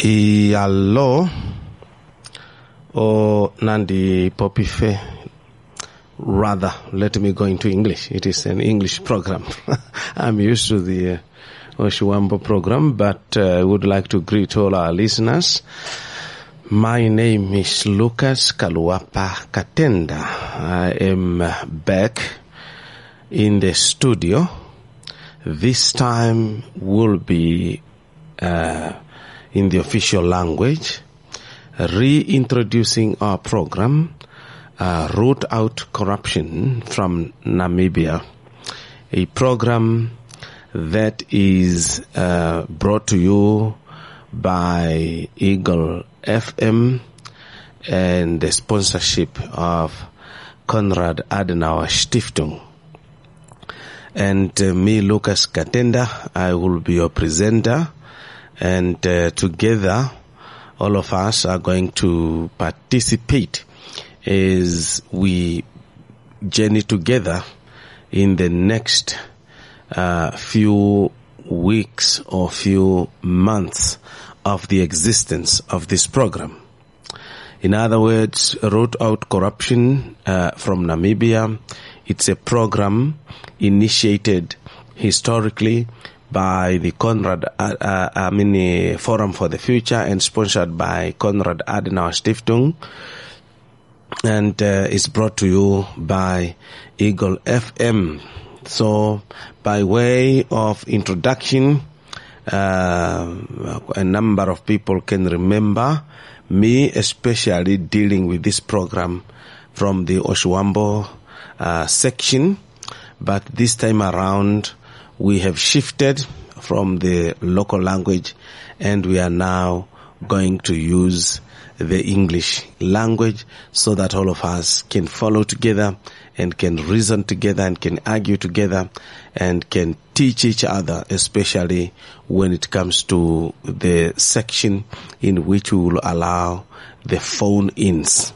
Iyalo o Nandi Popife. Rather, let me go into English. It is an English program. I'm used to the Oshiwambo program, but I would like to greet all our listeners. My name is Lucas Kaluapa Katenda. I am back in the studio. This time will be in the official language, reintroducing our program, Root Out Corruption from Namibia, a program that is brought to you by Eagle FM and the sponsorship of Konrad Adenauer Stiftung. And me, Lucas Katenda, I will be your presenter, and together all of us are going to participate as we journey together in the next few weeks or few months of the existence of this program. In other words, Root Out Corruption from Namibia. It's a program initiated historically by the Forum for the Future and sponsored by Konrad Adenauer Stiftung, and is brought to you by Eagle FM. So, by way of introduction, a number of people can remember me, especially dealing with this program from the Oshiwambo section, but this time around we have shifted from the local language and we are now going to use the English language so that all of us can follow together and can reason together and can argue together and can teach each other, especially when it comes to the section in which we will allow the phone-ins.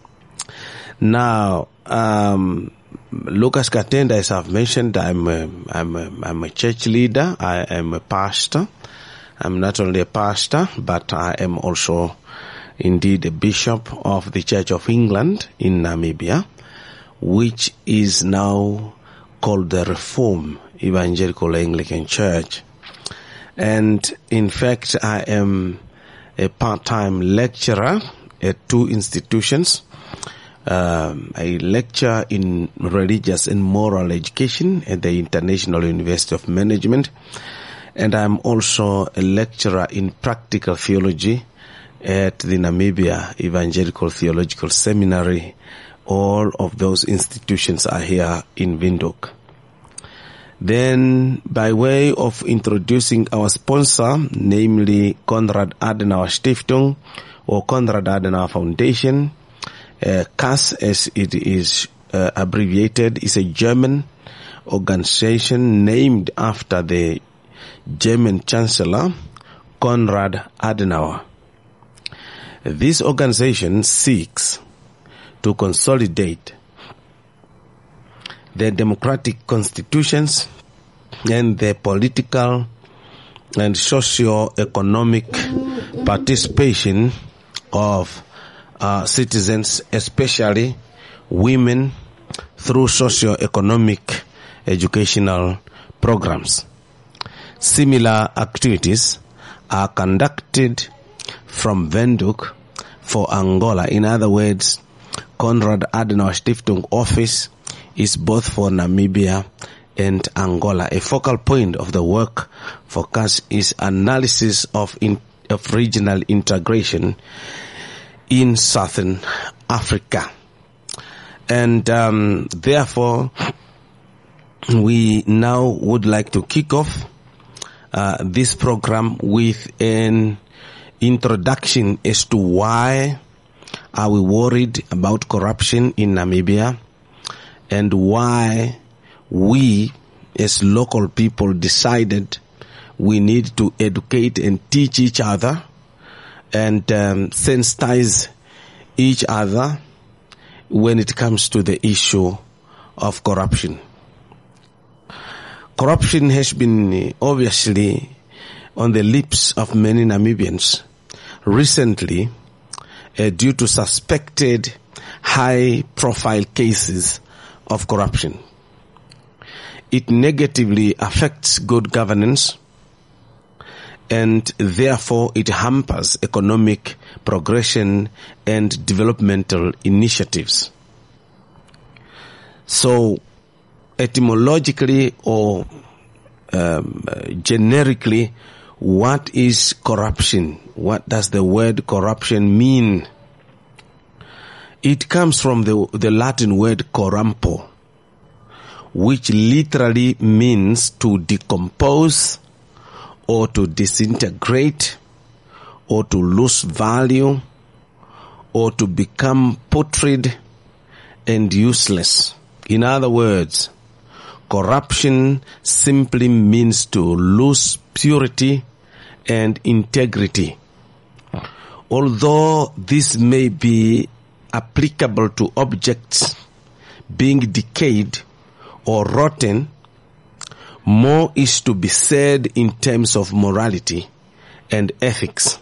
Now, Lucas Katenda, as I've mentioned, I'm a church leader. I am a pastor. I'm not only a pastor, but I am also indeed a bishop of the Church of England in Namibia, which is now called the Reform Evangelical Anglican Church. And in fact, I am a part-time lecturer at two institutions. I lecture in religious and moral education at the International University of Management, and I'm also a lecturer in practical theology at the Namibia Evangelical Theological Seminary. All of those institutions are here in Windhoek. Then, by way of introducing our sponsor, namely Konrad Adenauer Stiftung or Konrad Adenauer Foundation, KAS, as it is abbreviated, is a German organization named after the German Chancellor, Konrad Adenauer. This organization seeks to consolidate the democratic constitutions and the political and socio-economic participation of citizens, especially women, through socio-economic educational programs. Similar activities are conducted from Windhoek for Angola. In other words, Konrad Adenauer Stiftung office is both for Namibia and Angola. A focal point of the work for KAS is analysis of regional integration in Southern Africa. And therefore, we now would like to kick off this program with an introduction as to why are we worried about corruption in Namibia and why we as local people decided we need to educate and teach each other and sensitize each other when it comes to the issue of corruption. Corruption has been obviously on the lips of many Namibians recently due to suspected high-profile cases of corruption. It negatively affects good governance, and therefore it hampers economic progression and developmental initiatives. So, etymologically or generically, what is corruption? What does the word corruption mean? It comes from the Latin word corrumpo, which literally means to decompose or to disintegrate or to lose value or to become putrid and useless. In other words, corruption simply means to lose purity and integrity. Although this may be applicable to objects being decayed or rotten, more is to be said in terms of morality and ethics.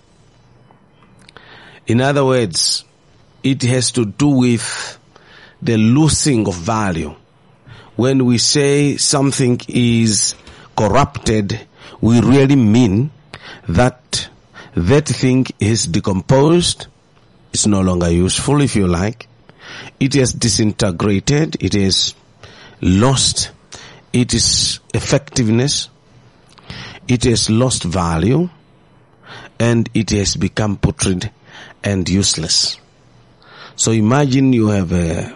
In other words, it has to do with the losing of value. When we say something is corrupted, we really mean that that thing is decomposed, it's no longer useful, if you like. It is disintegrated, it is lost its effectiveness, it has lost value, and it has become putrid and useless. So imagine you have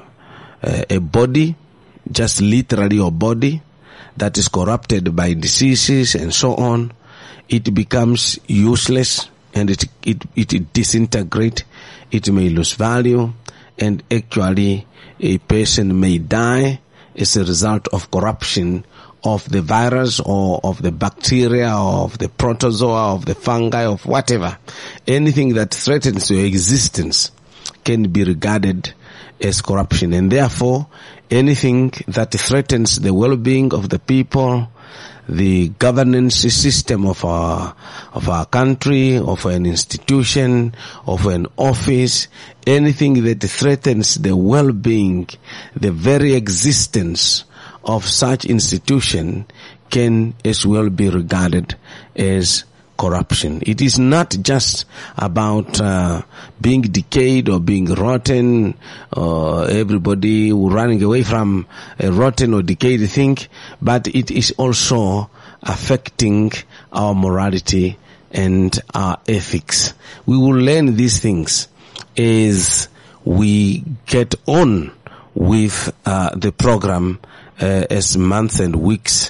a body, just literally your body, that is corrupted by diseases and so on. It becomes useless and it disintegrates. It may lose value, and actually a person may die as a result of corruption of the virus or of the bacteria or of the protozoa, of the fungi, of whatever. Anything that threatens your existence can be regarded as corruption, and therefore anything that threatens the well-being of the people, the governance system of our country, of an institution, of an office, anything that threatens the well-being, the very existence of such institution can as well be regarded as corruption. It is not just about being decayed or being rotten, or everybody running away from a rotten or decayed thing, but it is also affecting our morality and our ethics. We will learn these things as we get on with the program as months and weeks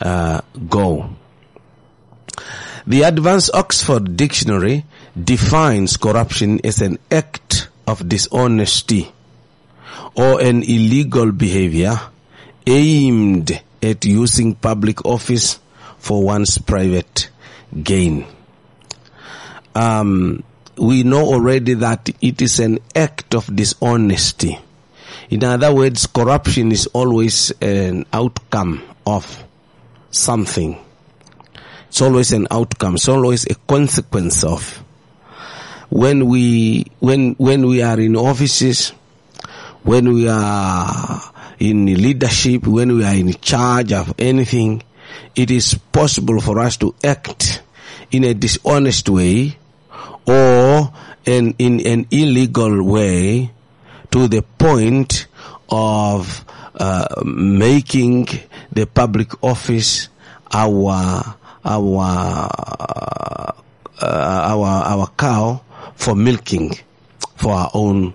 go. The Advanced Oxford Dictionary defines corruption as an act of dishonesty or an illegal behavior aimed at using public office for one's private gain. We know already that it is an act of dishonesty. In other words, corruption is always an outcome of something. It's always an outcome. It's always a consequence of. When we are in offices, when we are in leadership, when we are in charge of anything, it is possible for us to act in a dishonest way or in an illegal way to the point of making the public office our cow for milking for our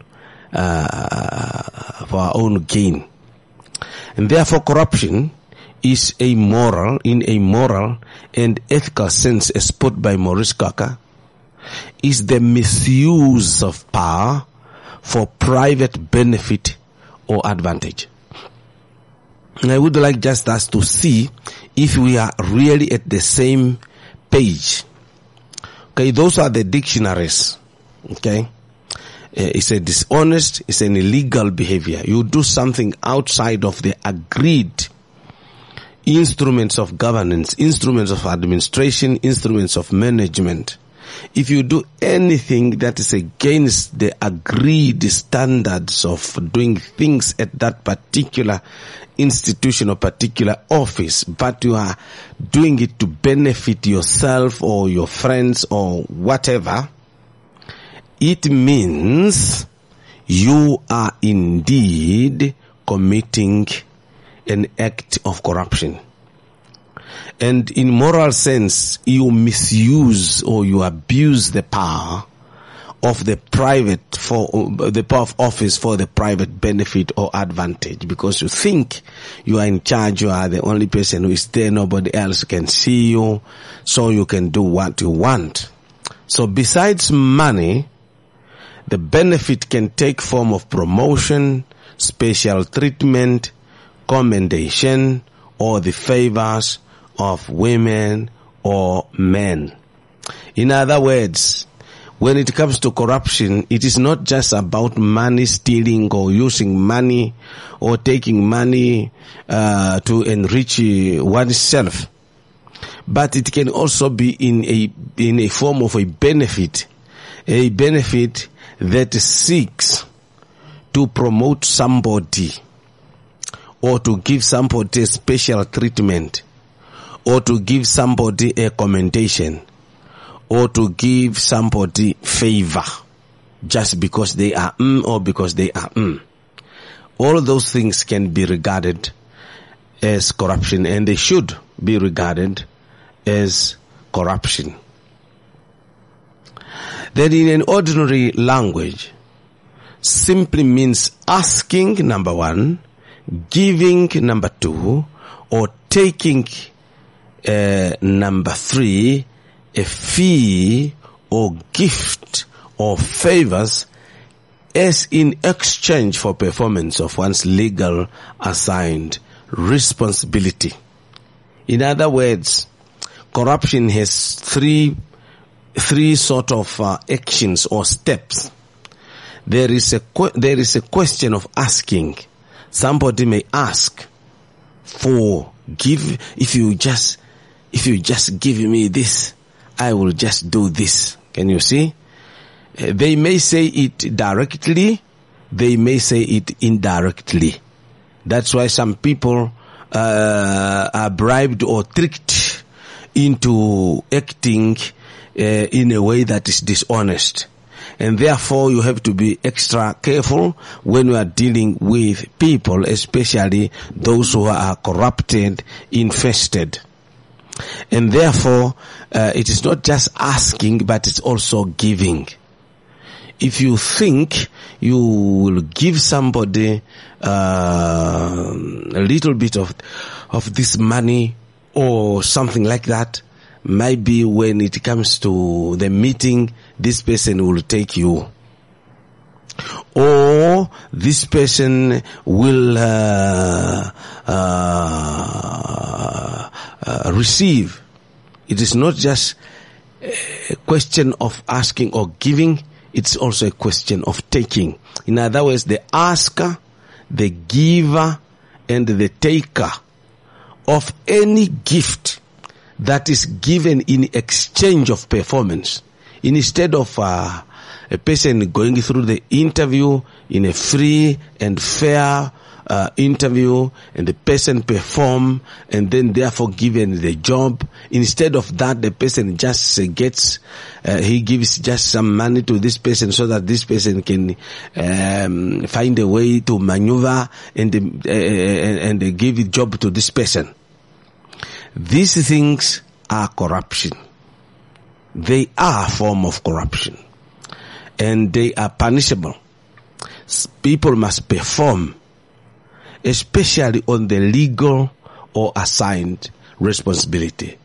own gain. And therefore corruption is in a moral and ethical sense, as put by Maurice Cocker, is the misuse of power for private benefit or advantage. And I would like just us to see if we are really at the same page. Okay, those are the dictionaries. Okay, it's a dishonest, it's an illegal behavior. You do something outside of the agreed instruments of governance, instruments of administration, instruments of management. If you do anything that is against the agreed standards of doing things at that particular institution or particular office, but you are doing it to benefit yourself or your friends or whatever, it means you are indeed committing an act of corruption. And in moral sense, you misuse or you abuse the power of the private for the power of office for the private benefit or advantage, because you think you are in charge, you are the only person who is there, nobody else can see you, so you can do what you want. So besides money, the benefit can take form of promotion, special treatment, commendation, or the favors of women or men. In other words, when it comes to corruption, it is not just about money stealing or using money or taking money to enrich oneself, but it can also be in a form of a benefit that seeks to promote somebody or to give somebody a special treatment or to give somebody a commendation or to give somebody favor just because they are or because they are All of those things can be regarded as corruption, and they should be regarded as corruption. Then in an ordinary language, simply means asking, number one, giving, number two, or taking, number three, a fee or gift or favors as in exchange for performance of one's legal assigned responsibility. In other words, corruption has three sort of actions or steps. There is a question of asking. Somebody may ask for if you just give me this, I will just do this. Can you see? They may say it directly, they may say it indirectly. That's why some people are bribed or tricked into acting in a way that is dishonest. And therefore you have to be extra careful when you are dealing with people, especially those who are corrupted, infested. And therefore, it is not just asking, but it's also giving. If you think you will give somebody a little bit of this money or something like that, maybe when it comes to the meeting, this person will take you. Or this person will receive. It is not just a question of asking or giving, it's also a question of taking. In other words, the asker, the giver, and the taker of any gift that is given in exchange of performance. Instead of a person going through the interview in a free and fair interview, and the person perform and then therefore given the job, instead of that, the person just he gives just some money to this person so that this person can find a way to maneuver and give a job to this person. These things are corruption. They are a form of corruption, and they are punishable. People must perform, especially on the legal or assigned responsibility.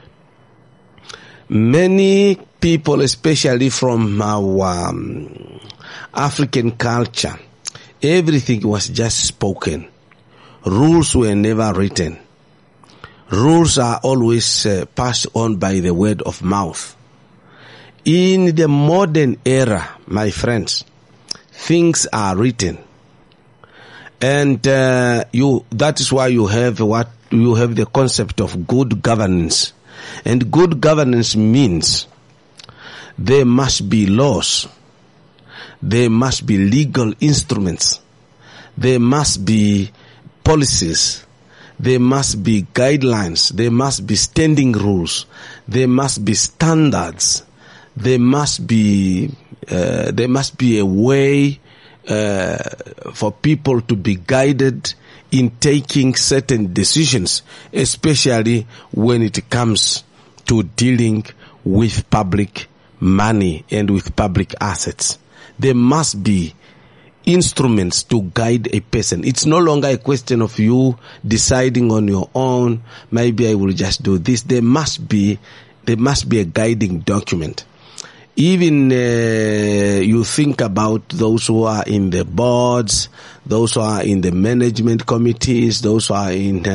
Many people, especially from our African culture, everything was just spoken. Rules were never written. Rules are always passed on by the word of mouth. In the modern era, my friends, things are written. And that is why you have the concept of good governance. And good governance means There must be laws. There must be legal instruments. There must be policies. There must be guidelines. There must be standing rules. There must be standards. There must be a way for people to be guided in taking certain decisions, especially when it comes to dealing with public money and with public assets. There must be instruments to guide a person. It's no longer a question of you deciding on your own, maybe I will just do this. There must be a guiding document. Even you think about those who are in the boards, those who are in the management committees, those who are in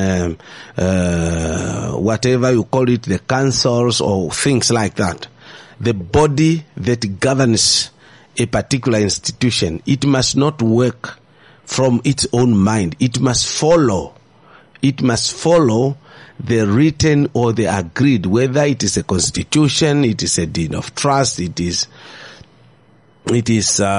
whatever you call it, the councils or things like that. The body that governs a particular institution, it must not work from its own mind. It must follow the written or the agreed, whether it is a constitution, it is a deed of trust, it is policy,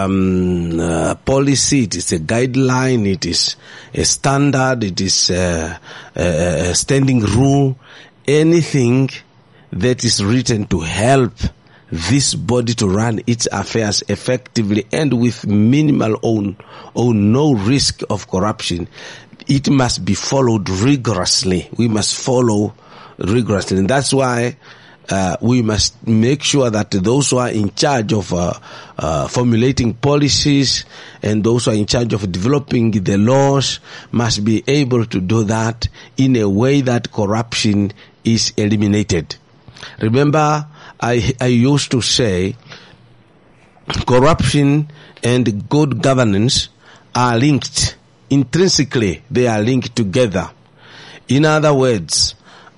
it is a guideline, it is a standard, it is a standing rule, anything that is written to help this body to run its affairs effectively and with minimal or no risk of corruption. It must be followed rigorously. We must follow rigorously. And that's why we must make sure that those who are in charge of formulating policies and those who are in charge of developing the laws must be able to do that in a way that corruption is eliminated. Remember, I used to say corruption and good governance are linked. Intrinsically, they are linked together. In other words,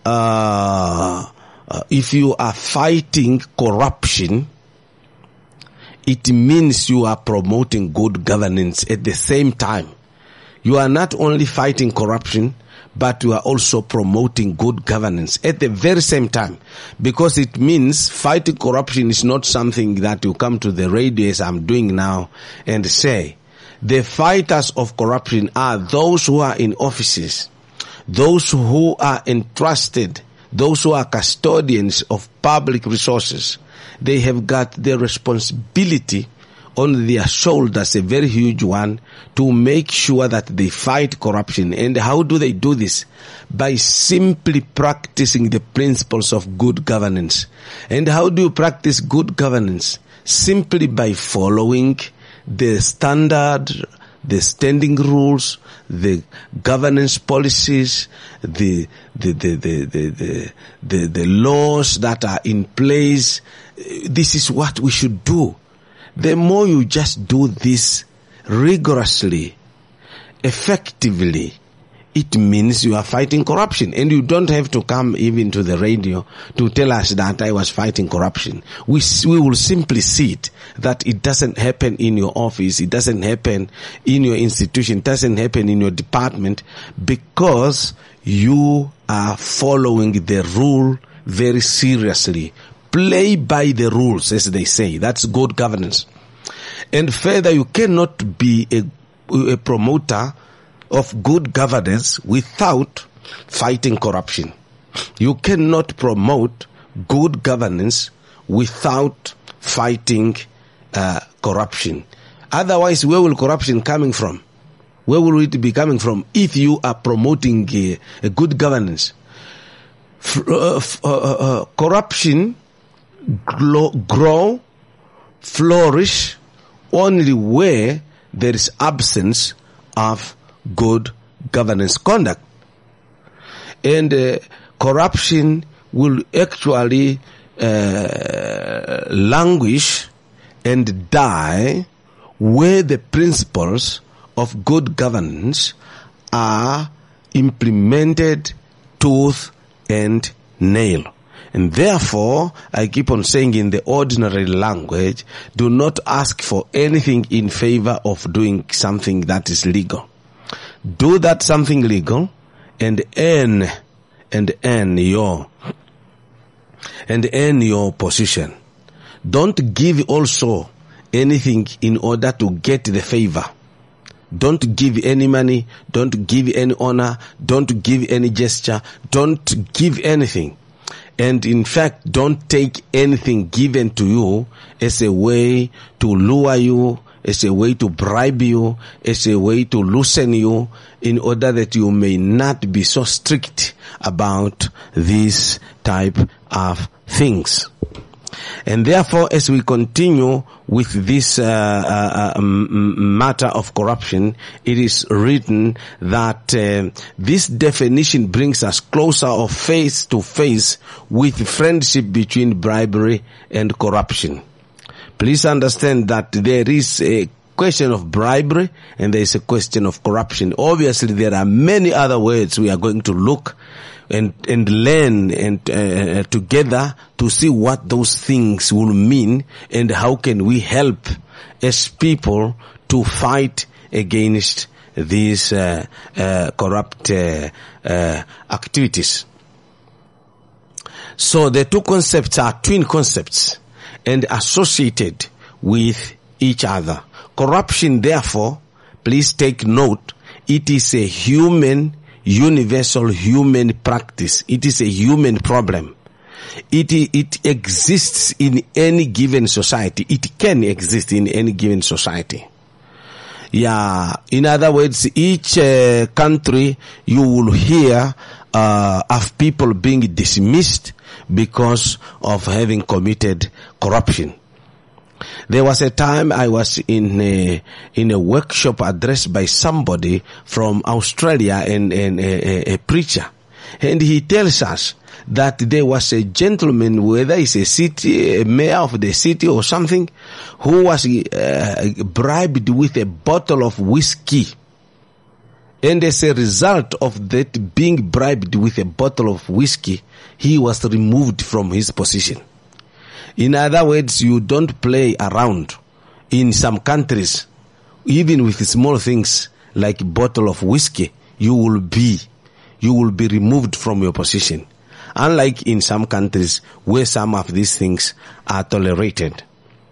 if you are fighting corruption, it means you are promoting good governance at the same time. You are not only fighting corruption, but you are also promoting good governance at the very same time. Because it means fighting corruption is not something that you come to the radio as I'm doing now and say. The fighters of corruption are those who are in offices, those who are entrusted, those who are custodians of public resources. They have got the responsibility on their shoulders, a very huge one, to make sure that they fight corruption. And how do they do this? By simply practicing the principles of good governance. And how do you practice good governance? Simply by following the standard, the standing rules, the governance policies, the laws that are in place. This is what we should do. The more you just do this rigorously, effectively, it means you are fighting corruption. And you don't have to come even to the radio to tell us that I was fighting corruption. We will simply see it, that it doesn't happen in your office, it doesn't happen in your institution, it doesn't happen in your department, because you are following the rule very seriously. Play by the rules, as they say. That's good governance. And further, you cannot be a promoter of good governance without fighting corruption. You cannot promote good governance without fighting corruption. Otherwise, where will corruption coming from? Where will it be coming from if you are promoting a good governance? Corruption grow, flourish only where there is absence of good governance conduct. And corruption will actually languish and die where the principles of good governance are implemented tooth and nail. And therefore, I keep on saying in the ordinary language, do not ask for anything in favor of doing something that is legal. Do that something legal and earn your position. Don't give also anything in order to get the favor. Don't give any money, don't give any honor, don't give any gesture, don't give anything. And in fact, don't take anything given to you as a way to lure you, as a way to bribe you, as a way to loosen you, in order that you may not be so strict about this type of things. And therefore, as we continue with this matter of corruption, it is written that this definition brings us closer or face to face with friendship between bribery and corruption. Please understand that there is a question of bribery and there is a question of corruption. Obviously, there are many other words we are going to look and learn and together to see what those things will mean and how can we help as people to fight against these corrupt activities. So the two concepts are twin concepts and associated with each other. Corruption, therefore, please take note, it is a universal human practice. It is a human problem. It exists in any given society. It can exist in any given society. Yeah. In other words, each country you will hear of people being dismissed because of having committed corruption. There was a time I was in a workshop addressed by somebody from Australia and a preacher. And he tells us that there was a gentleman, whether it's a mayor of the city or something, who was bribed with a bottle of whiskey. And as a result of that being bribed with a bottle of whiskey, he was removed from his position. In other words, you don't play around. In some countries, even with small things like a bottle of whiskey, you will be removed from your position. Unlike in some countries where some of these things are tolerated.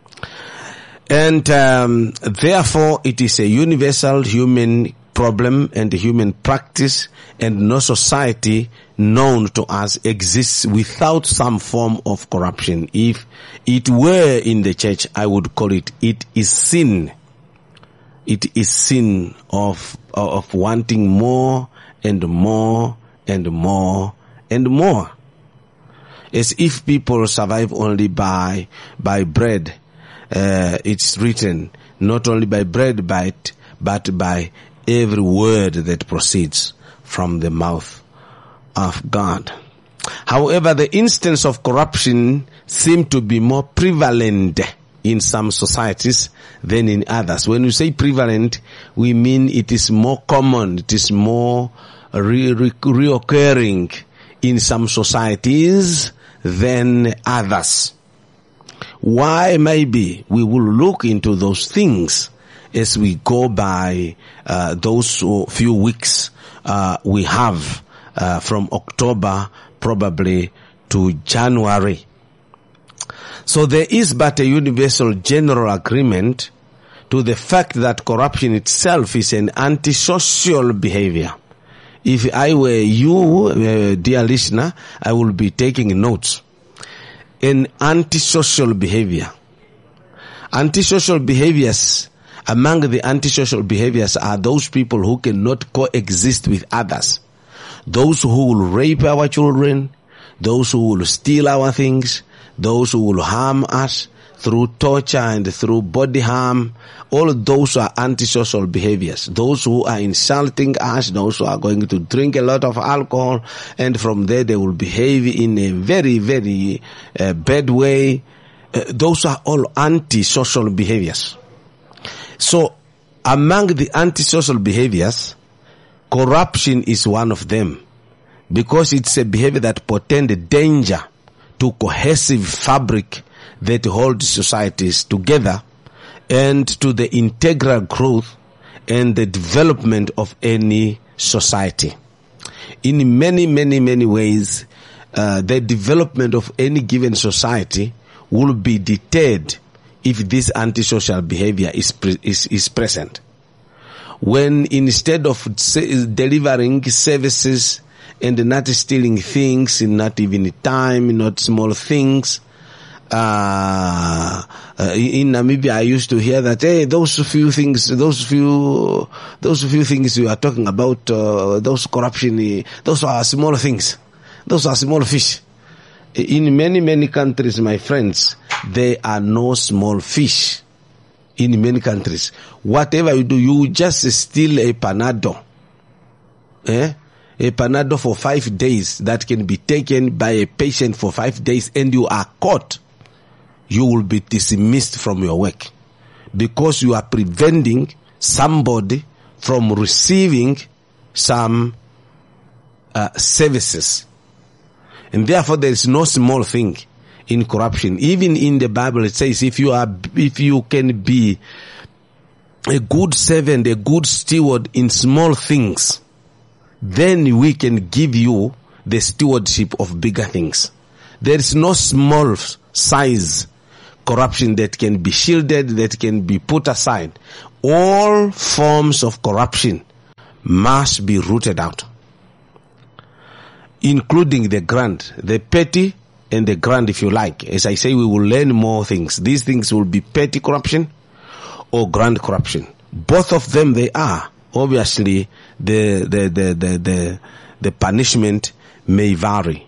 And therefore, it is a universal human problem and human practice, and no society known to us exists without some form of corruption. If it were in the church, I would call it is sin. It is sin of wanting more and more and more and more. As if people survive only by bread. It's written, not only by bread, but by every word that proceeds from the mouth of God. However, the instance of corruption seem to be more prevalent in some societies than in others. When we say prevalent, we mean it is more common, it is more reoccurring in some societies than others. Why? Maybe we will look into those things as we go by those few weeks we have from October probably to January. So there is but a universal general agreement to the fact that corruption itself is an antisocial behavior. If I were you, dear listener, I will be taking notes. An antisocial behavior. Antisocial behaviors, among the antisocial behaviors are those people who cannot coexist with others. Those who will rape our children, those who will steal our things, those who will harm us through torture and through body harm. All of those are antisocial behaviors. Those who are insulting us, those who are going to drink a lot of alcohol, and from there they will behave in a very, very bad way. Those are all antisocial behaviors. So, among the antisocial behaviors, corruption is one of them, because it's a behavior that portends danger to cohesive fabric that holds societies together and to the integral growth and the development of any society. In many, many, many ways, the development of any given society will be deterred if this antisocial behavior is present. When instead of delivering services and not stealing things, not even time, not small things, in Namibia, I used to hear that, hey, those few things you are talking about, those corruption, those are small things. Those are small fish. In many, many countries, my friends, there are no small fish. In many countries, whatever you do, you just steal a Panado. A Panado for 5 days that can be taken by a patient for 5 days, and you are caught. You will be dismissed from your work because you are preventing somebody from receiving some services. And therefore there is no small thing in corruption. Even in the Bible it says if you can be a good servant, a good steward in small things, then we can give you the stewardship of bigger things. There is no small size corruption that can be shielded, that can be put aside. All forms of corruption must be rooted out, including the grand, the petty and the grand, if you like. As I say, we will learn more things. These things will be petty corruption or grand corruption. Both of them they are. Obviously, the punishment may vary.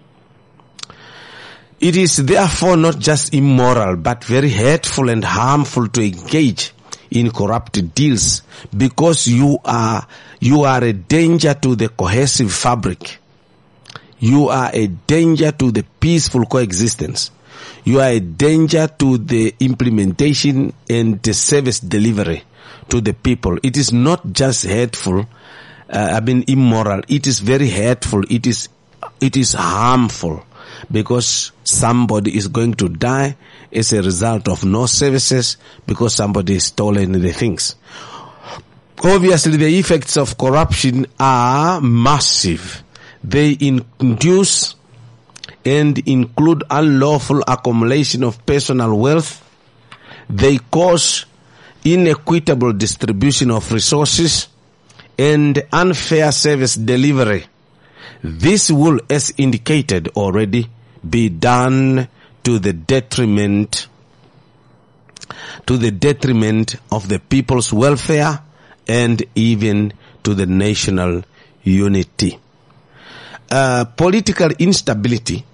It is therefore not just immoral, but very hurtful and harmful to engage in corrupt deals, because you are a danger to the cohesive fabric. You are a danger to the peaceful coexistence. You are a danger to the implementation and the service delivery to the people. It is not just hurtful, immoral. It is very hurtful. It is harmful, because somebody is going to die as a result of no services because somebody has stolen the things. Obviously, the effects of corruption are massive. They induce and include unlawful accumulation of personal wealth. They cause inequitable distribution of resources and unfair service delivery. This will, as indicated already, be done to the detriment of the people's welfare and even to the national unity. Political instability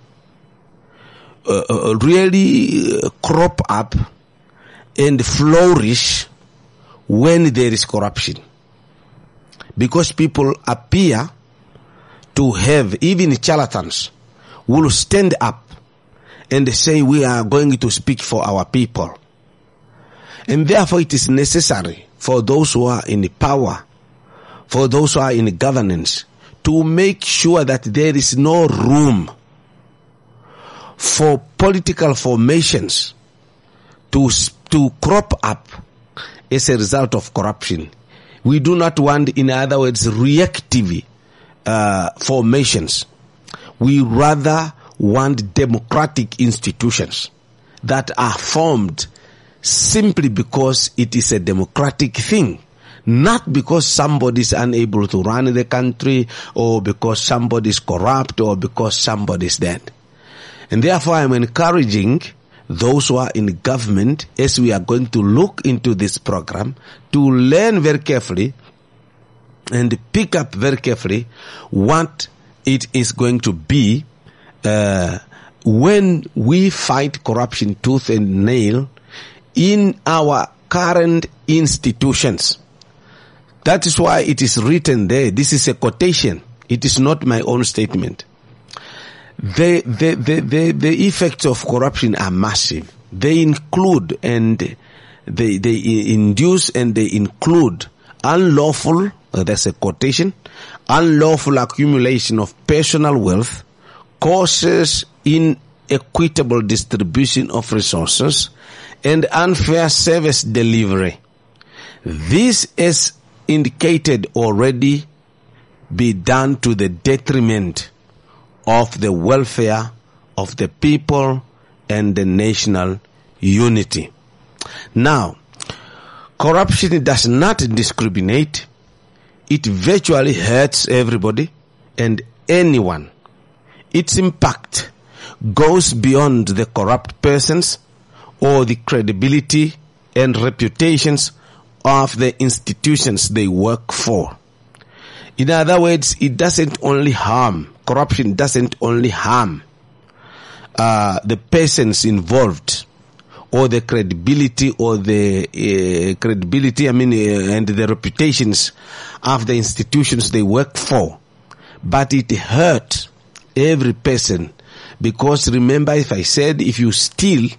really crop up and flourish when there is corruption, because people appear to have, even charlatans will stand up and say we are going to speak for our people. And therefore it is necessary for those who are in power, for those who are in governance, to make sure that there is no room for political formations to crop up as a result of corruption. We do not want, in other words, reactive formations. We rather want democratic institutions that are formed simply because it is a democratic thing, not because somebody is unable to run the country, or because somebody is corrupt, or because somebody is dead. And therefore I am encouraging those who are in government, as we are going to look into this program, to learn very carefully and pick up very carefully what it is going to be when we fight corruption tooth and nail in our current institutions. That is why it is written there. This is a quotation. It is not my own statement. The effects of corruption are massive. They include and they induce and they include unlawful, that's a quotation, unlawful accumulation of personal wealth, causes inequitable distribution of resources, and unfair service delivery. This is indicated already be done to the detriment of the welfare of the people and the national unity. Now, corruption does not discriminate. It virtually hurts everybody and anyone. Its impact goes beyond the corrupt persons or the credibility and reputations of the institutions they work for. In other words, it doesn't only harm, corruption doesn't only harm the persons involved or the credibility and the reputations of the institutions they work for, but it hurt every person. Because remember, if I said, if you steal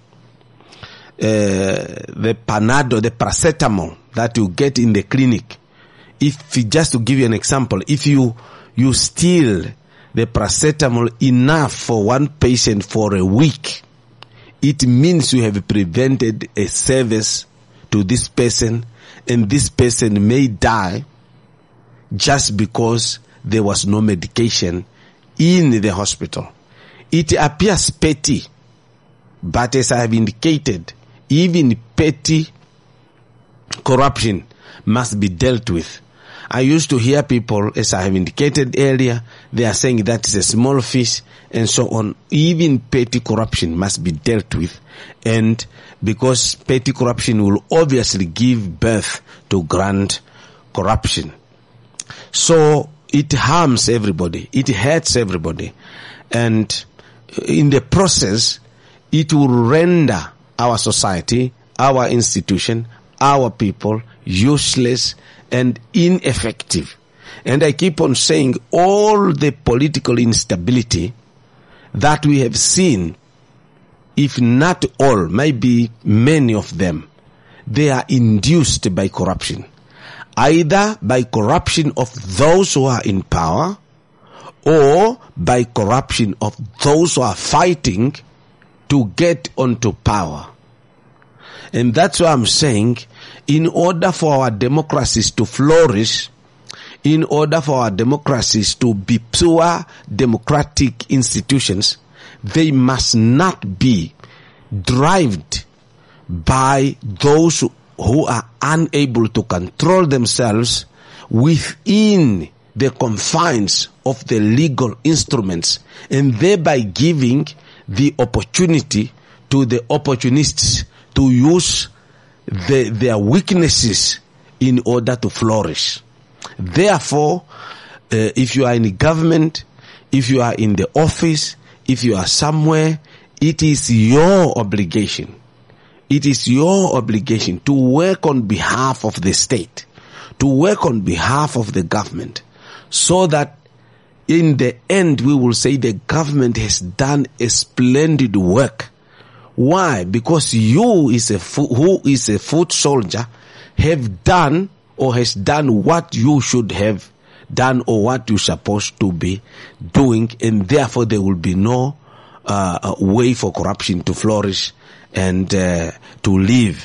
the Panado, the paracetamol that you get in the clinic, just to give you an example, if you steal the paracetamol enough for one patient for a week, it means you have prevented a service to this person, and this person may die just because there was no medication in the hospital. It appears petty, but as I have indicated, even petty corruption must be dealt with. I used to hear people, as I have indicated earlier, they are saying that is a small fish and so on. Even petty corruption must be dealt with, and because petty corruption will obviously give birth to grand corruption. So it harms everybody, it hurts everybody, and in the process, it will render our society, our institution, our people useless and ineffective. And I keep on saying all the political instability that we have seen, if not all, maybe many of them, they are induced by corruption. Either by corruption of those who are in power, or by corruption of those who are fighting to get onto power. And that's why I'm saying, in order for our democracies to flourish, in order for our democracies to be pure democratic institutions, they must not be driven by those who are unable to control themselves within the confines of the legal instruments, and thereby giving the opportunity to the opportunists to use their weaknesses in order to flourish. Therefore, if you are in the government, if you are in the office, if you are somewhere, it is your obligation. It is your obligation to work on behalf of the state, to work on behalf of the government, so that in the end we will say the government has done a splendid work. Why? Because you who is a foot soldier have done or has done what you should have done or what you're supposed to be doing, and therefore there will be no way for corruption to flourish and to live.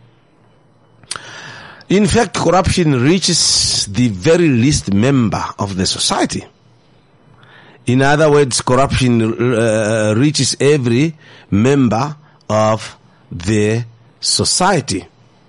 In fact, corruption reaches the very least member of the society. In other words, corruption reaches every member of the society.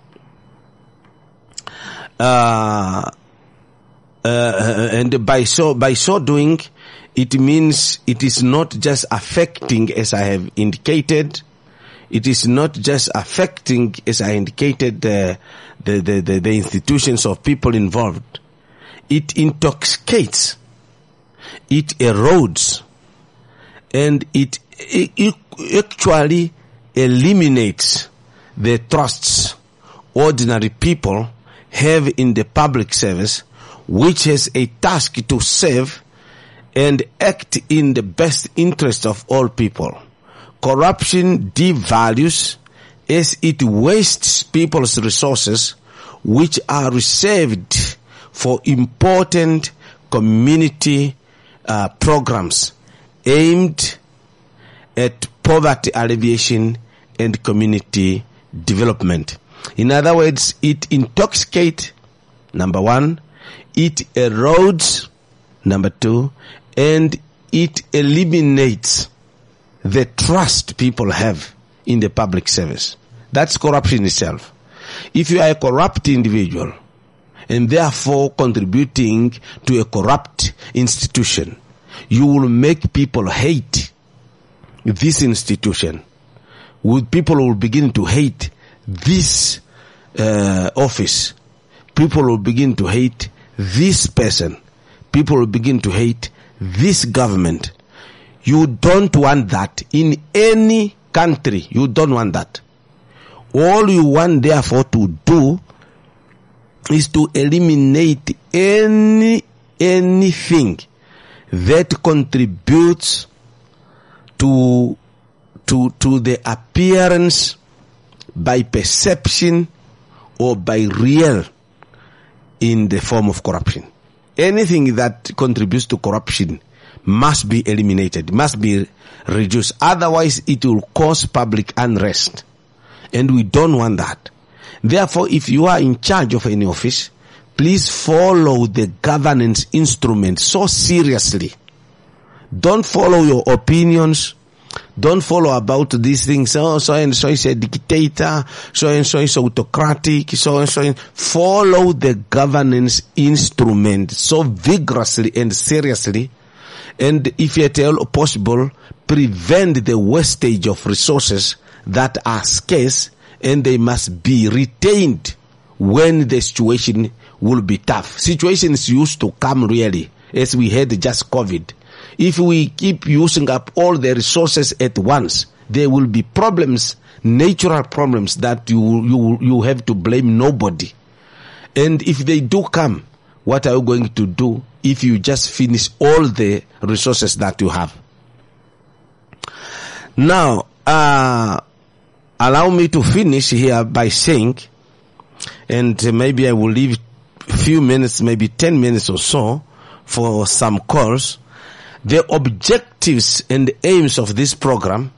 And by so doing, it means it is not just affecting, as I have indicated, it is not just affecting, as I indicated, the institutions of people involved. It intoxicates, it erodes, and it actually eliminates the trusts ordinary people have in the public service, which has a task to serve and act in the best interest of all people. Corruption devalues as it wastes people's resources, which are reserved for important community programs aimed at poverty alleviation and community development. In other words, it intoxicates, number one, it erodes, number two, and it eliminates the trust people have in the public service. That's corruption itself. If you are a corrupt individual and therefore contributing to a corrupt institution, you will make people hate this institution. People will begin to hate this office. People will begin to hate this person. People will begin to hate this government. You don't want that in any country. You don't want that. All you want, therefore, to do is to eliminate anything that contributes to the appearance by perception or by real in the form of corruption. Anything that contributes to corruption must be eliminated, must be reduced. Otherwise, it will cause public unrest. And we don't want that. Therefore, if you are in charge of any office, please follow the governance instrument so seriously. Don't follow your opinions. Don't follow about these things. Oh, so and so is a dictator. So and so is autocratic. So and so. Follow the governance instrument so vigorously and seriously. And if at all possible, prevent the wastage of resources that are scarce, and they must be retained when the situation will be tough. Situations used to come really, as we had just COVID. If we keep using up all the resources at once, there will be problems, natural problems that you have to blame nobody. And if they do come, what are you going to do if you just finish all the resources that you have? Now, allow me to finish here by saying, and maybe I will leave a few minutes, maybe 10 minutes or so, for some calls. The objectives and aims of this program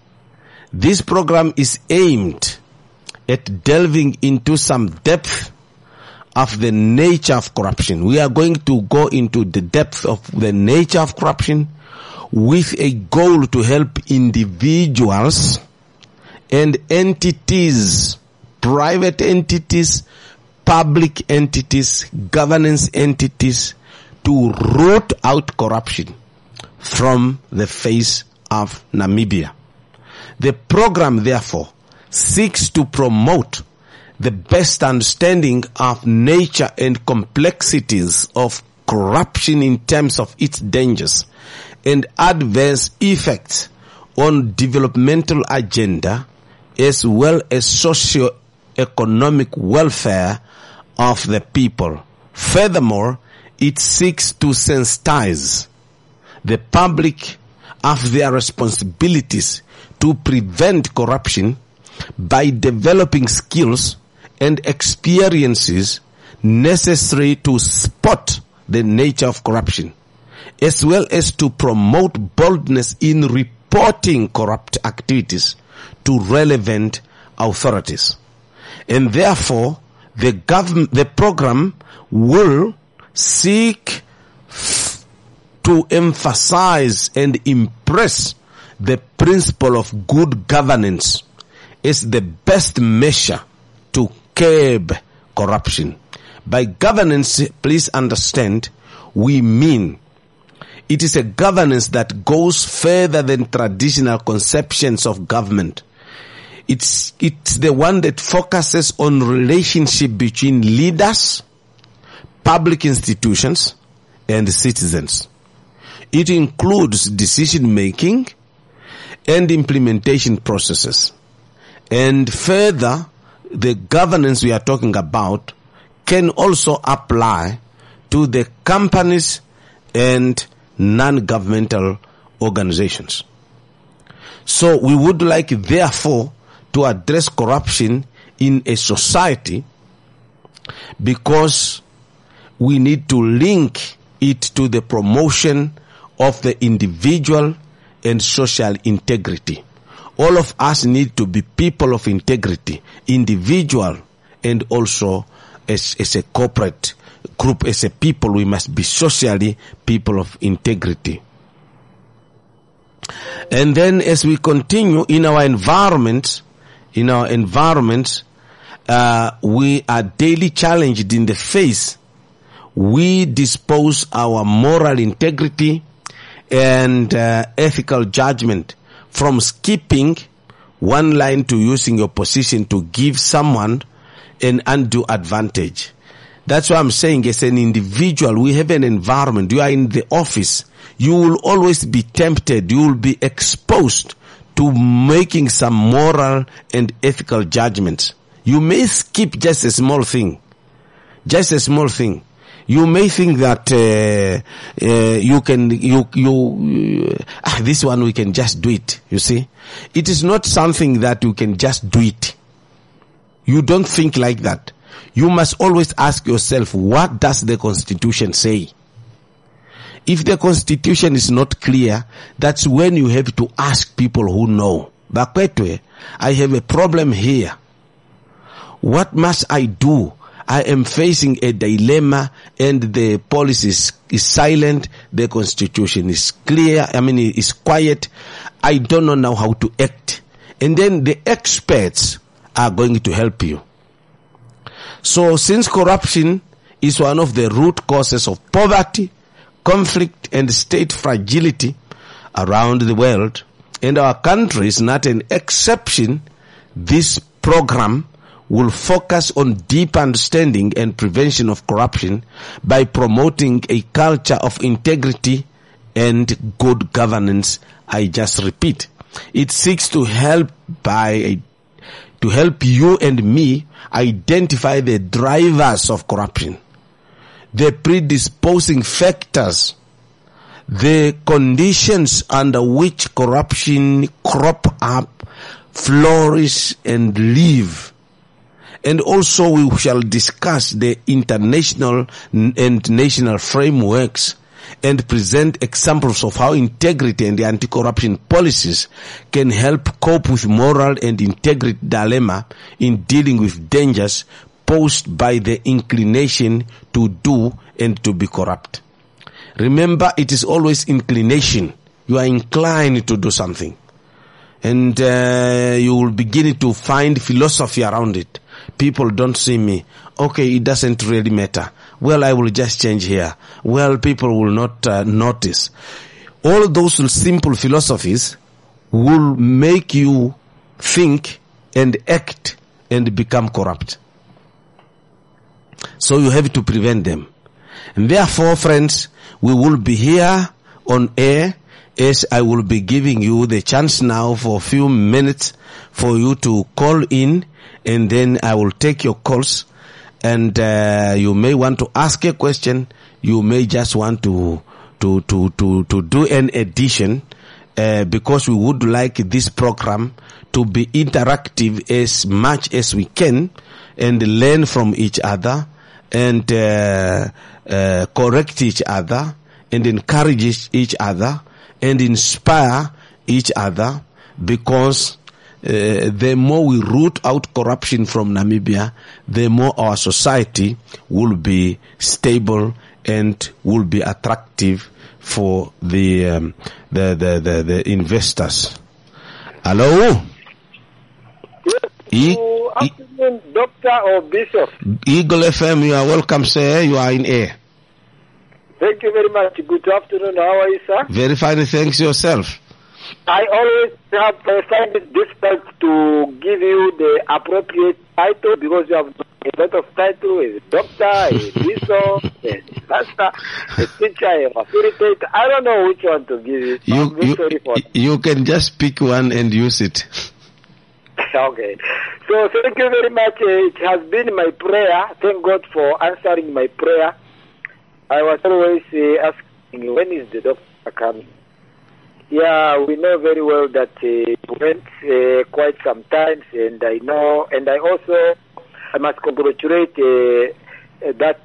is aimed at delving into some depth of the nature of corruption. We are going to go into the depth of the nature of corruption with a goal to help individuals and entities, private entities, public entities, governance entities, to root out corruption from the face of Namibia. The program, therefore, seeks to promote the best understanding of nature and complexities of corruption in terms of its dangers and adverse effects on developmental agenda, as well as socio-economic welfare of the people. Furthermore, it seeks to sensitize the public of their responsibilities to prevent corruption by developing skills and experiences necessary to spot the nature of corruption, as well as to promote boldness in reporting corrupt activities to relevant authorities. And therefore, the program will seek to emphasize and impress the principle of good governance as the best measure to curb corruption. By governance, please understand, we mean it is a governance that goes further than traditional conceptions of government. It's the one that focuses on relationship between leaders, public institutions, and citizens. It includes decision making and implementation processes. And further, the governance we are talking about can also apply to the companies and non-governmental organizations. So we would like, therefore, to address corruption in a society because we need to link it to the promotion of the individual and social integrity. All of us need to be people of integrity, individual and also as a corporate group, as a people, we must be socially people of integrity. And then as we continue in our environment, we are daily challenged in the face. We dispose our moral integrity and ethical judgment from skipping one line to using your position to give someone an undue advantage. That's why I'm saying as an individual, we have an environment. You are in the office. You will always be tempted. You will be exposed to making some moral and ethical judgments. You may skip just a small thing. Just a small thing. You may think that this one we can just do it. You see, it is not something that you can just do it. You don't think like that. You must always ask yourself, what does the Constitution say? If the Constitution is not clear, that's when you have to ask people who know. Bakwetwe, I have a problem here. What must I do? I am facing a dilemma and the policy is silent. The Constitution is clear. It's quiet. I don't know now how to act. And then the experts are going to help you. So since corruption is one of the root causes of poverty, conflict and state fragility around the world, and our country is not an exception, this program will focus on deep understanding and prevention of corruption by promoting a culture of integrity and good governance. I just repeat, it seeks to help you and me identify the drivers of corruption, the predisposing factors, the conditions under which corruption crop up, flourish and live. And also we shall discuss the international and national frameworks and present examples of how integrity and the anti-corruption policies can help cope with moral and integrity dilemma in dealing with dangers posed by the inclination to do and to be corrupt. Remember, it is always inclination. You are inclined to do something. And you will begin to find philosophy around it. People don't see me. Okay, it doesn't really matter. Well, I will just change here. Well, people will not notice. All those simple philosophies will make you think and act and become corrupt. So you have to prevent them. And therefore, friends, we will be here on air as I will be giving you the chance now for a few minutes for you to call in, and then I will take your calls. And you may want to ask a question. You may just want to do an addition, because we would like this program to be interactive as much as we can, and learn from each other, and correct each other, and encourage each other, and inspire each other, because the more we root out corruption from Namibia, the more our society will be stable and will be attractive for the investors. Hello? Good afternoon, Doctor or Bishop. Eagle FM, you are welcome, sir. You are in air. Thank you very much. Good afternoon. How are you, sir? Very fine, thanks yourself. I always find it difficult to give you the appropriate title because you have a lot of titles: a doctor, a bishop, a pastor, a teacher, a facilitator. I don't know which one to give you. You can just pick one and use it. Okay. So thank you very much. It has been my prayer. Thank God for answering my prayer. I was always asking, when is the doctor coming? Yeah, we know very well that it went quite some times, and I know, and I must congratulate that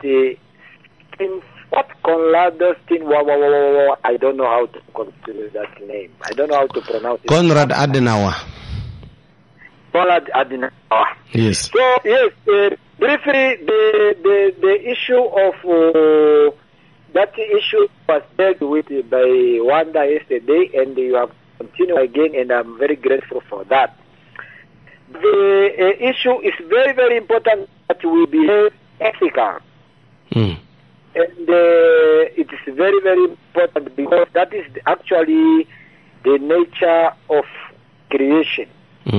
Conrad Adenauer. I don't know how to consider that name. I don't know how to pronounce it. Konrad Adenauer. Konrad Adenauer. Yes. So yes, briefly, the issue of that issue was dealt with by Wanda yesterday, and you have continue again, and I'm very grateful for that. The issue is very, very important that we behave ethical. And it is very, very important because that is actually the nature of creation.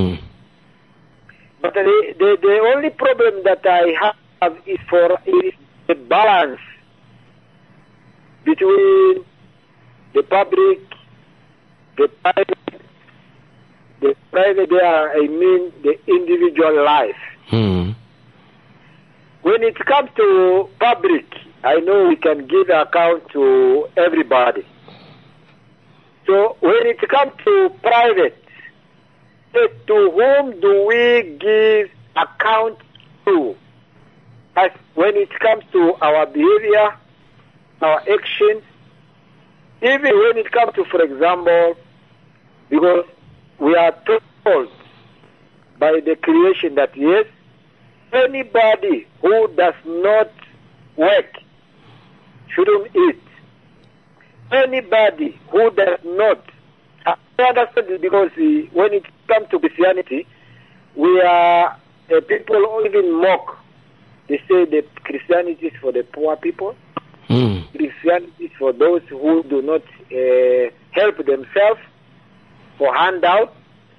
But the only problem that I have is the balance between the public, the private there, I mean the individual life. When it comes to public, I know we can give account to everybody. So when it comes to private, to whom do we give account to? As when it comes to our behavior, our actions, even when it comes to, for example, because we are told by the creation that yes, anybody who does not work shouldn't eat. Anybody who does not, I understand it because when it comes to Christianity, we are people who even mock. They say that Christianity is for the poor people. Christianity is for those who do not help themselves, for handout.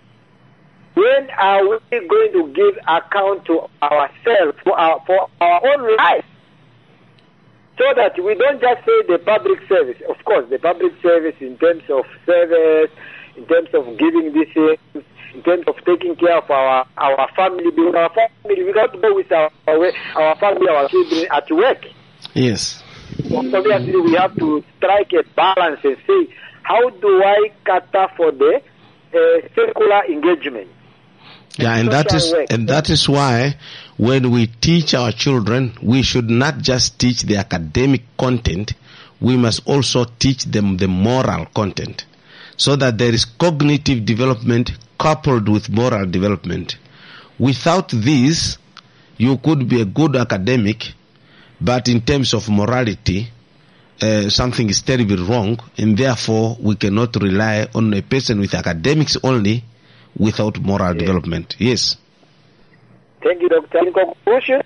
When are we going to give account to ourselves for our own life? So that we don't just say the public service. Of course, the public service in terms of service, in terms of giving this, in terms of taking care of our family. Because our family, we got to go with our family, our children at work. Yes. Obviously, we have to strike a balance and say, how do I cater for the secular engagement? Yeah, and that is why when we teach our children, we should not just teach the academic content, we must also teach them the moral content, so that there is cognitive development coupled with moral development. Without this, you could be a good academic, but in terms of morality, something is terribly wrong, and therefore we cannot rely on a person with academics only without moral development. Yes. Thank you, Doctor. In conclusion,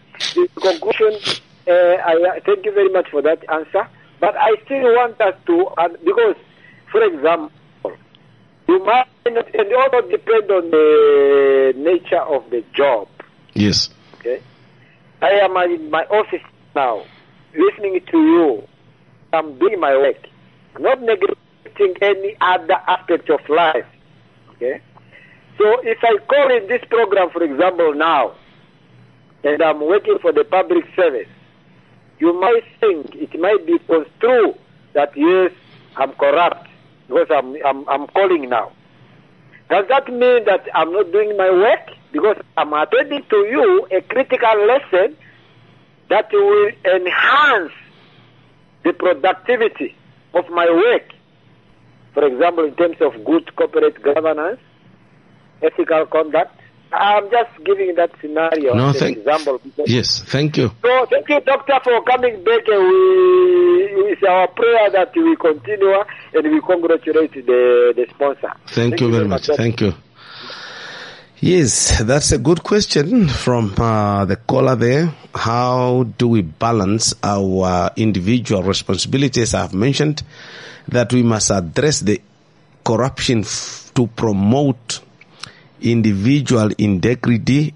I thank you very much for that answer. But I still want us to, because, for example, you might not, and it also depends on the nature of the job. Yes. Okay. I am in my office now, listening to you. I'm doing my work, not neglecting any other aspect of life. Okay. So if I call in this program, for example, now, and I'm working for the public service, you might think it might be construed that yes, I'm corrupt because I'm calling now. Does that mean that I'm not doing my work? Because I'm attending to you a critical lesson that will enhance the productivity of my work. For example, in terms of good corporate governance, ethical conduct. I'm just giving that scenario as an example. Yes, thank you. So thank you, Doctor, for coming back. It's our prayer that we continue and we congratulate the sponsor. Thank you very much. Thank you. Yes, that's a good question from the caller there. How do we balance our individual responsibilities? I've mentioned that we must address the corruption to promote individual integrity,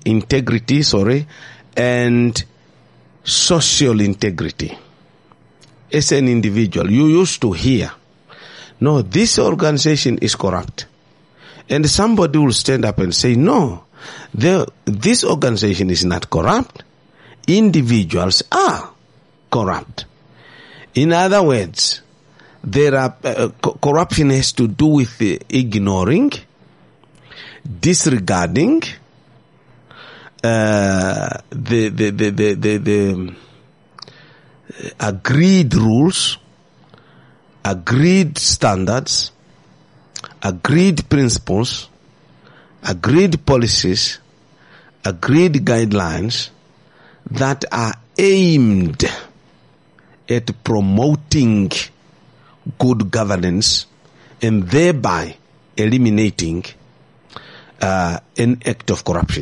and social integrity. As an individual, you used to hear, no, this organization is corrupt. And somebody will stand up and say, no, this organization is not corrupt. Individuals are corrupt. In other words, there are corruption has to do with ignoring, disregarding the agreed rules, agreed standards, agreed principles, agreed policies, agreed guidelines that are aimed at promoting good governance and thereby eliminating an act of corruption.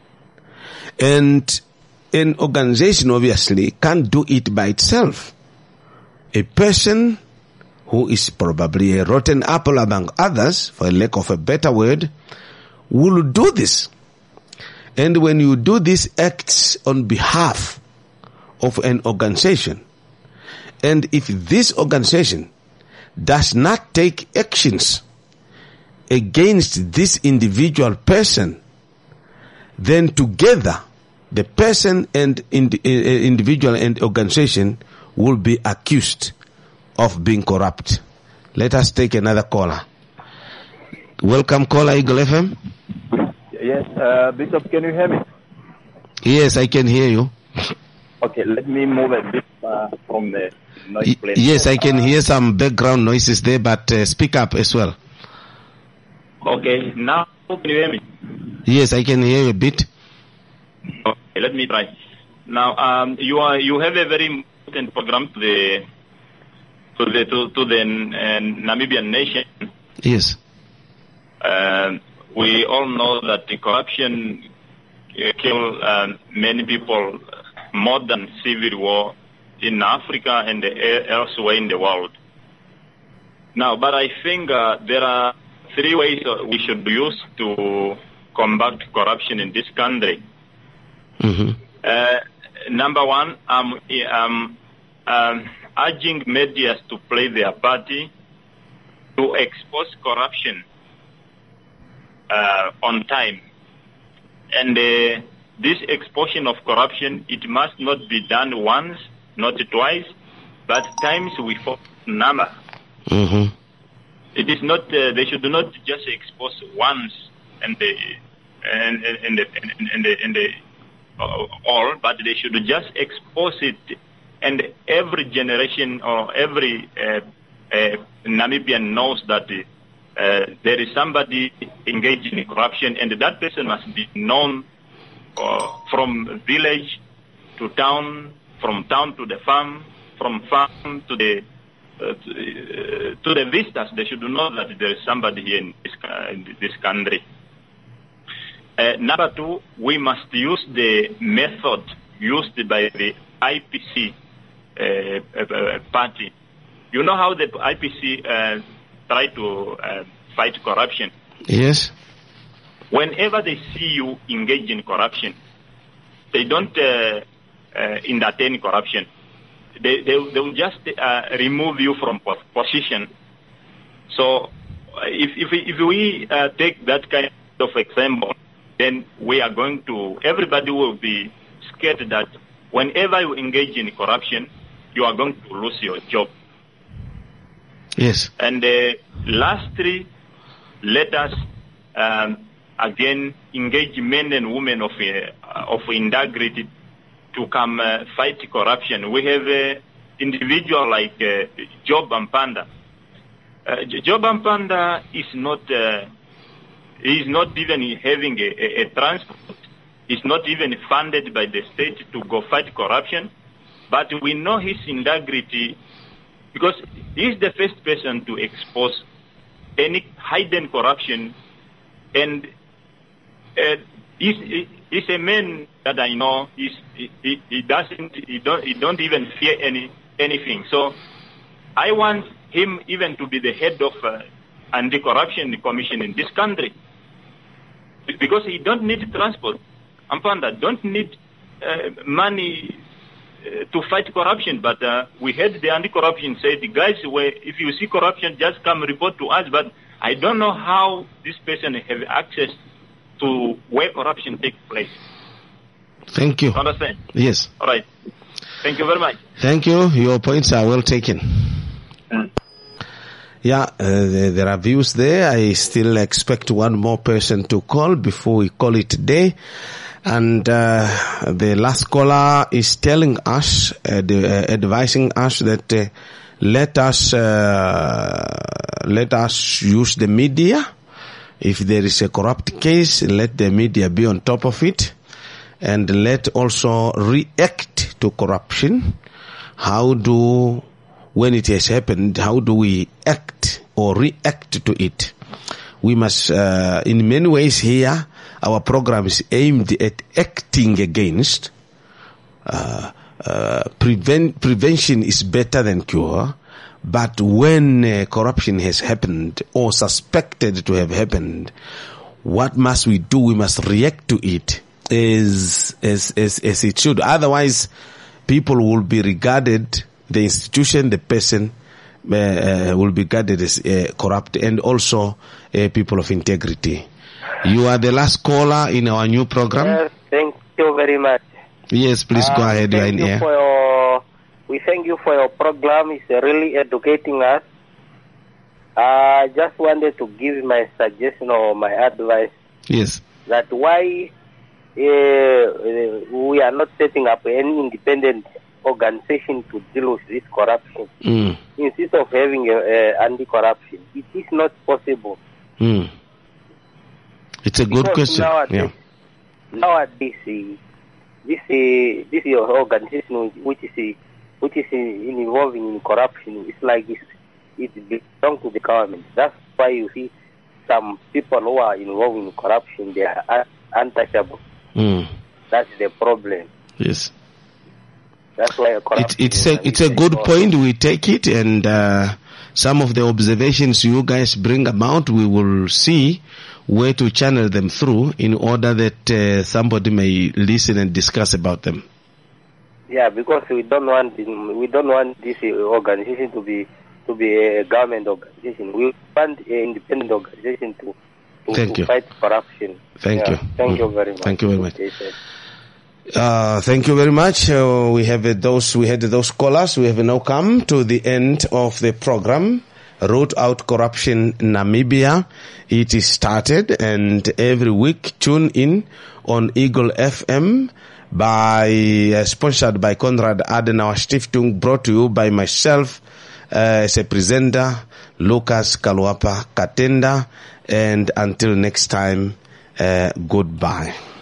And an organization obviously can't do it by itself. A person who is probably a rotten apple among others, for lack of a better word, will do this. And when you do these acts on behalf of an organization, and if this organization does not take actions against this individual person, then together the person and individual and organization will be accused of being corrupt. Let us take another caller. Welcome, caller, Eagle FM. Yes, Bishop, can you hear me? Yes, I can hear you. Okay, let me move a bit from the noise place. Yes, I can hear some background noises there, but speak up as well. Okay, now can you hear me? Yes, I can hear you a bit. Okay, let me try. Now, you have a very important program to the Namibian nation. Yes. We all know that the corruption killed many people more than civil war in Africa and elsewhere in the world. Now, but I think there are 3 ways we should use to combat corruption in this country. Mm-hmm. Number 1, I'm urging media to play their party to expose corruption on time. And this exposure of corruption, it must not be done once, not twice, but times with number. Mm-hmm. It is not. They should not just expose once and all, but they should just expose it, and every generation or every Namibian knows that there is somebody engaged in corruption, and that person must be known from village to town, from town to the farm, from farm to the visitors. They should know that there is somebody here in this country. Number 2, we must use the method used by the IPC party. You know how the IPC try to fight corruption? Yes. Whenever they see you engage in corruption, they don't entertain corruption. They will just remove you from position. So if we take that kind of example, then we are going to, everybody will be scared that whenever you engage in corruption, you are going to lose your job. Yes. And lastly, let us again engage men and women of integrity to come fight corruption. We have an individual like Job Ampanda. Job Ampanda is not even having a transport. He's not even funded by the state to go fight corruption. But we know his integrity because he's the first person to expose any hidden corruption, and he's a man that I know. He don't even fear anything. So I want him even to be the head of anti-corruption commission in this country, because he don't need transport. Ampanda don't need money to fight corruption, but we had the anti-corruption say, the guys, if you see corruption, just come report to us. But I don't know how this person have access to where corruption takes place. Thank you. Understand? Yes. All right. Thank you very much. Thank you. Your points are well taken. Yeah, there are views there. I still expect one more person to call before we call it a day. And the last caller is telling us, advising us that let us use the media. If there is a corrupt case, let the media be on top of it, and let also react to corruption. When it has happened, how do we act or react to it? we must, in many ways here, our program is aimed at acting against. Prevention is better than cure. But when corruption has happened or suspected to have happened, what must we do? We must react to it as it should. Otherwise, people will be regarded, the institution, the person, will be regarded as corrupt, and also people of integrity. You are the last caller in our new program. Yes, thank you very much. Yes, please go ahead. You are in air. We thank you for your program. It's really educating us. I just wanted to give my suggestion or my advice. Yes. That why we are not setting up any independent organization to deal with this corruption. Instead of having anti-corruption, it is not possible. It's a good question. Nowadays, this organization which is involving in corruption, it's like it belongs to the government. That's why you see some people who are involved in corruption, they are untouchable. That's the problem. Yes. That's why it's a good point. We take it, and some of the observations you guys bring about, we will see where to channel them through in order that somebody may listen and discuss about them. Yeah, because we don't want this organization to be a government organization. We want an independent organization to fight corruption. Thank you. Thank you very much. Thank you very much. Thank you very much. We had those callers. We have now come to the end of the program. Root Out Corruption Namibia. It is started, and every week tune in on Eagle FM sponsored by Konrad Adenauer Stiftung, brought to you by myself as a presenter, Lucas Kaluapa Katenda, and until next time, goodbye.